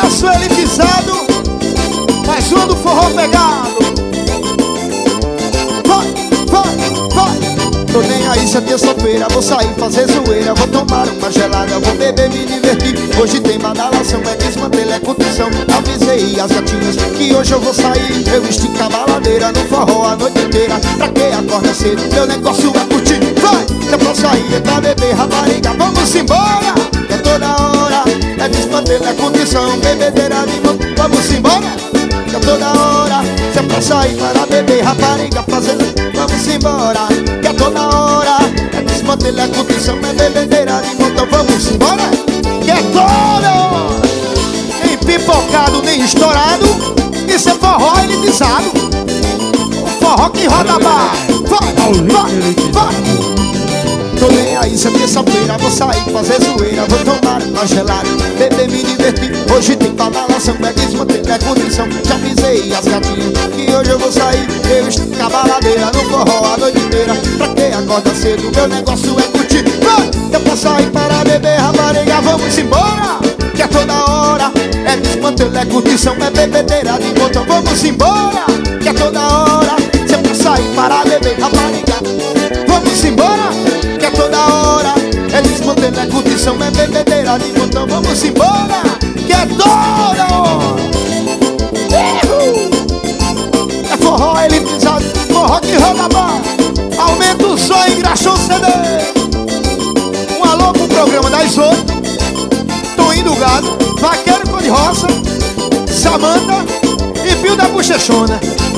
negócio elitizado, mais uma do forró pegado. Tô nem aí se é terça-feira, vou sair fazer zoeira, vou tomar uma gelada, vou beber, me divertir. Hoje tem badalação, é desmantelo, é curtição. Avisei as gatinhas que hoje eu vou sair. Eu estico a baladeira no forró a noite inteira. Pra quem acorda cedo, meu negócio é curtir. Vai! Se é pra sair, é pra beber, rapariga, vamos embora! É toda hora, é desmantelo, é curtição. Bebedeira de novo, vamos embora! É toda hora, se é pra sair, para beber, rapariga, fazendo, vamos embora! É toda hora, é desmantelo, é curtição, é bebedeira de montão, vamos embora! Que é toda hora! Nem pipocado, nem estourado, isso é forró elitizado. Forró que roda bar. Vai! Tô nem aí se é terça-feira, vou sair fazer zoeira, vou tomar uma gelada, beber, me divertir. Hoje tem badalação, é desmantelo, é curtição. Já avisei as gatinhas que hoje eu vou sair. Eu estico a baladeira no forró a noite inteira. Pra quem acorda cedo, meu negócio é curtir. Vai! Eu posso sair para beber, rapariga, vamos embora! Que é toda hora, é desmantelo, é curtição, é bebedeira de montão, vamos embora! Que é toda hora, se é pra sair para beber, rapariga, vamos embora! Que é toda hora, é desmantelo, é curtição, é bebedeira de montão, vamos embora! Que é toda hora! É forró elitizado, forró que roda bar. Aumenta o som e engraxou o CD. Um alô pro programa das 8. Toinho do Gado, Vaqueiro Cor de Roça, Samanta e Pio da Bochechona.